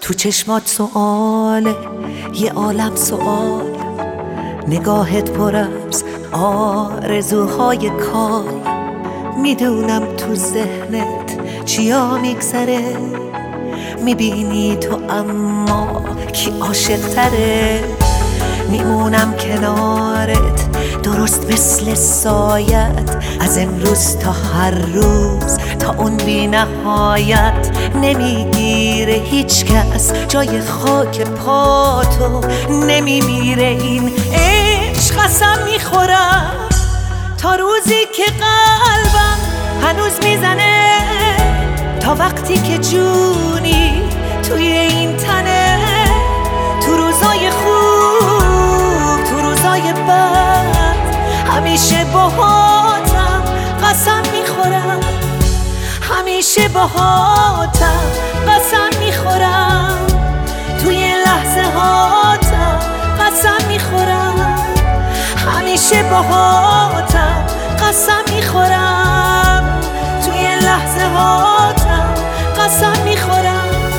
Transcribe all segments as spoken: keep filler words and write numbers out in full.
تو چشمات سؤاله یه عالم سؤال، نگاهت پر از آرزوهای کال. میدونم تو ذهنت چیا میگذره، میبینی تو اما کی عاشق تره. میمونم کنارت درست مثل سایت، از امروز تا هر روز تا اون بی نهایت. نمیگیره هیچ کس جای خاک پاتو، نمیمیره این عشق. قسم میخورم تا روزی که قلبم هنوز میزنه، تا وقتی که جونی توی این تنه. تو روزای خوب تو روزای بد همیشه باهاتم، قسم میخورم همیشه باهاتم، قسم میخورم توی لحظه هاتم، قسم میخورم همیشه باهاتم، قسم میخورم توی لحظه هاتم، قسم میخورم.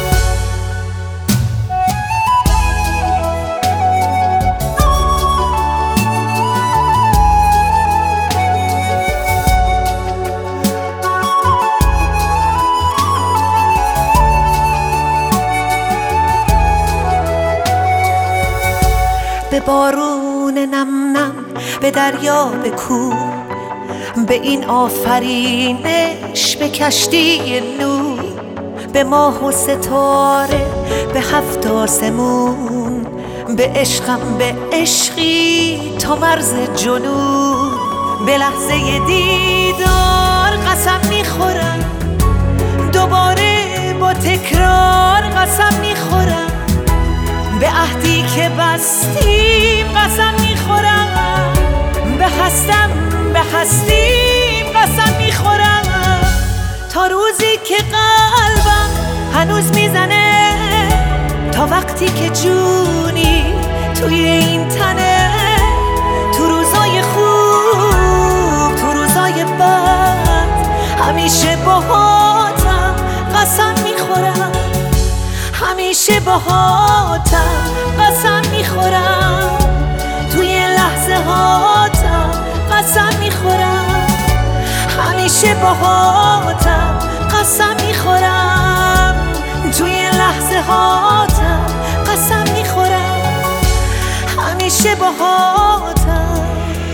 به بارون نم نم، به دریا، به کوه، به این آفرینش، به کشتی نور، به ماه و ستاره، به هفت آسمون، به عشقم، به عشقی تا مرز جنون. به لحظه دیدار قسم میخورم، دوباره با تکرار قسم میخورم، به عهدی که بستیم قسم میخورم، به هستم به هستیم قسم میخورم. تا روزی که قلبم هنوز میزنه، تا وقتی که جونی توی این تنه. تو روزای خوب تو روزای بد همیشه باهاتم، قسم میخورم همیشه باهاتم، قسم میخورم توی لحظه هاتم، قسم میخورم همیشه باهاتم، قسم میخورم توی لحظه هاتم، قسم میخورم همیشه باهاتم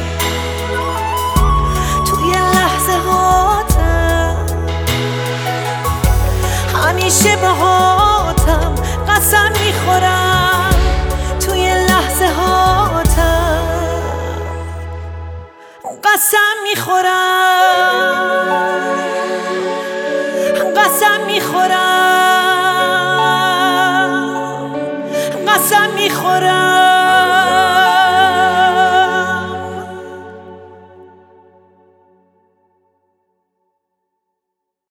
توی لحظه هاتم، همیشه باهاتم، قسم میخورم توی لحظه هاتم، قسم میخورم.